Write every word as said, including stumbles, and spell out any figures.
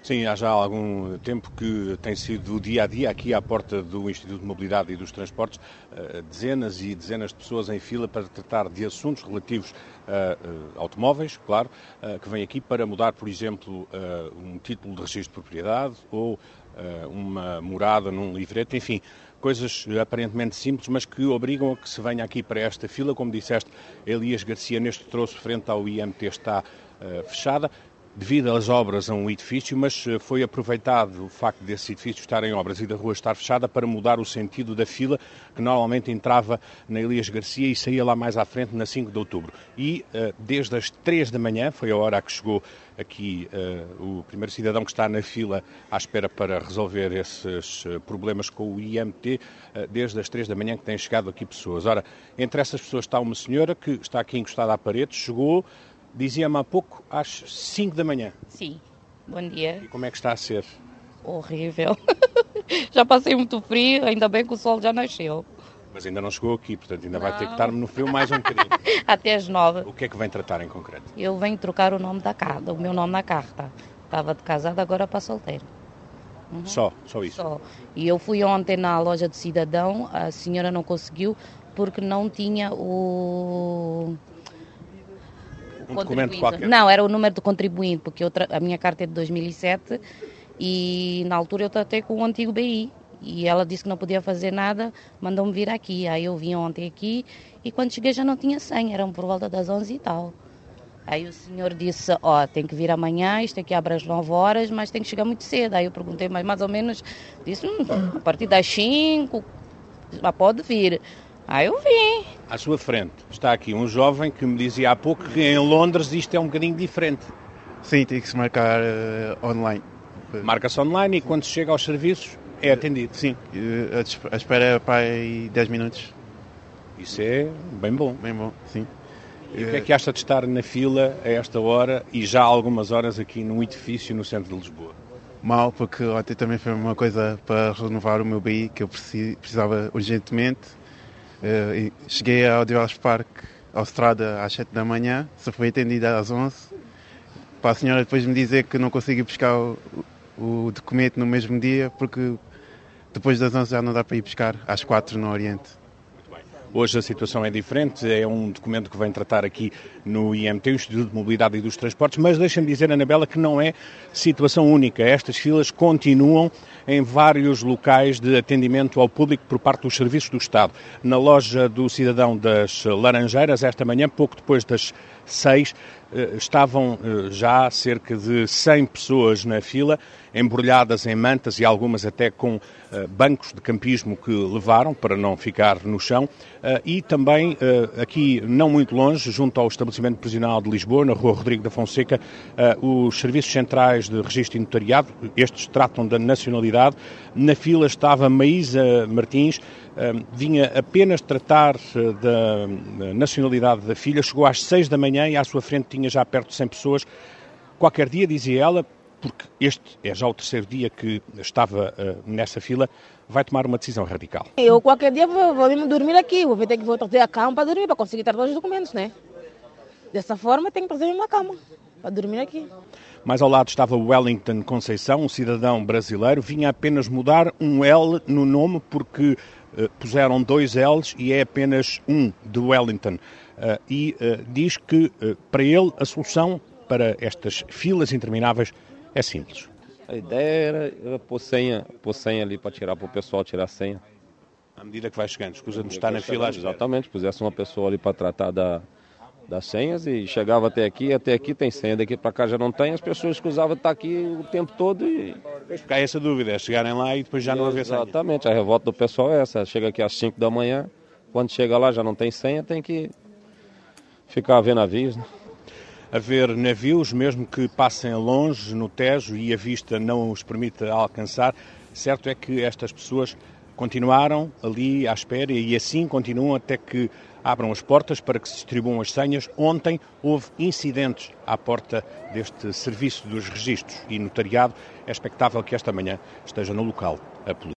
Sim, há já algum tempo que tem sido o dia-a-dia aqui à porta do Instituto de Mobilidade e dos Transportes, dezenas e dezenas de pessoas em fila para tratar de assuntos relativos a automóveis, claro, que vêm aqui para mudar, por exemplo, um título de registro de propriedade ou uma morada num livrete, enfim, coisas aparentemente simples, mas que obrigam a que se venha aqui para esta fila. Como disseste, Elias Garcia, neste troço frente ao I M T, está fechada devido às obras a um edifício, mas foi aproveitado o facto desse edifício estar em obras e da rua estar fechada para mudar o sentido da fila, que normalmente entrava na Elias Garcia e saía lá mais à frente, na cinco de outubro. E desde as três da manhã, foi a hora a que chegou aqui uh, o primeiro cidadão que está na fila à espera para resolver esses problemas com o I M T, uh, desde as três da manhã que têm chegado aqui pessoas. Ora, entre essas pessoas está uma senhora que está aqui encostada à parede, chegou, dizia-me há pouco, às cinco da manhã. Sim, bom dia. E como é que está a ser? Horrível. Já passei muito frio, ainda bem que o sol já nasceu. Mas ainda não chegou aqui, portanto ainda não. vai ter que estar no frio mais um bocadinho. Até às nove. O que é que vem tratar em concreto? Eu venho trocar o nome da carta, o meu nome na carta. Estava de casada, agora para solteiro. Uhum. Só, só isso? Só. E eu fui ontem na loja de cidadão, a senhora não conseguiu porque não tinha o... Um documento qualquer? Não, era o número do contribuinte, porque eu tra... a minha carta é de dois mil e sete e na altura eu tratei com o antigo B I. E ela disse que não podia fazer nada, mandou-me vir aqui. Aí eu vim ontem aqui e quando cheguei já não tinha senha, eram por volta das onze e tal. Aí o senhor disse, ó, oh, tem que vir amanhã, isto aqui abre às nove horas, mas tem que chegar muito cedo. Aí eu perguntei, mas mais ou menos, disse, hum, a partir das cinco, já pode vir. Aí eu vim. À sua frente está aqui um jovem que me dizia há pouco que em Londres isto é um bocadinho diferente. Sim, tem que se marcar uh, online. Marca-se online e quando se chega aos serviços é atendido? Sim, a espera é para aí dez minutos. Isso é bem bom. Bem bom, sim. E o que é que acha de estar na fila a esta hora e já há algumas horas aqui num edifício no centro de Lisboa? Mal, porque ontem também foi uma coisa para renovar o meu B I que eu precisava urgentemente. Uh, cheguei ao Odivelas Park, ao Strada, às sete da manhã, só fui atendida às onze. Para a senhora depois me dizer que não consegui buscar o, o documento no mesmo dia, porque depois das onze já não dá para ir buscar, às quatro no Oriente. Hoje a situação é diferente, é um documento que vem tratar aqui no I M T, o Instituto de Mobilidade e dos Transportes, mas deixa-me dizer, Anabela, que não é situação única. Estas filas continuam em vários locais de atendimento ao público por parte dos serviços do Estado. Na loja do cidadão das Laranjeiras, esta manhã, pouco depois das seis, estavam já cerca de cem pessoas na fila, embrulhadas em mantas e algumas até com bancos de campismo que levaram para não ficar no chão. E também aqui, não muito longe, junto ao estabelecimento prisional de Lisboa, na rua Rodrigo da Fonseca, os serviços centrais de registro e notariado, estes tratam da nacionalidade. Na fila estava Maísa Martins, vinha apenas tratar da nacionalidade da filha, chegou às seis da manhã e à sua frente tinha já perto de cem pessoas. Qualquer dia, dizia ela, porque este é já o terceiro dia que estava uh, nessa fila, vai tomar uma decisão radical. Eu qualquer dia vou, vou dormir aqui, vou ter que voltar a cama para dormir, para conseguir tratar os documentos, né? Dessa forma tenho que fazer uma cama para dormir aqui. Mais ao lado estava Wellington Conceição, um cidadão brasileiro, vinha apenas mudar um L no nome porque uh, puseram dois L's e é apenas um de Wellington. Uh, e uh, diz que uh, para ele a solução para estas filas intermináveis é simples. A ideia era pôr senha, pôr senha ali para tirar, para o pessoal tirar a senha. À medida que vai chegando, escusa de estar na fila. Exatamente, pusesse uma pessoa ali para tratar da, das senhas e chegava até aqui, até aqui tem senha, daqui para cá já não tem, as pessoas escusavam estar aqui o tempo todo e... Porque há essa dúvida, é chegarem lá e depois já não haver senha. Exatamente, a revolta do pessoal é essa, chega aqui às cinco da manhã, quando chega lá já não tem senha, tem que ficar vendo navios, né? A ver navios, mesmo que passem longe no Tejo e a vista não os permita alcançar, certo é que estas pessoas continuaram ali à espera e assim continuam até que abram as portas para que se distribuam as senhas. Ontem houve incidentes à porta deste serviço dos registros e notariado. É expectável que esta manhã esteja no local a polícia.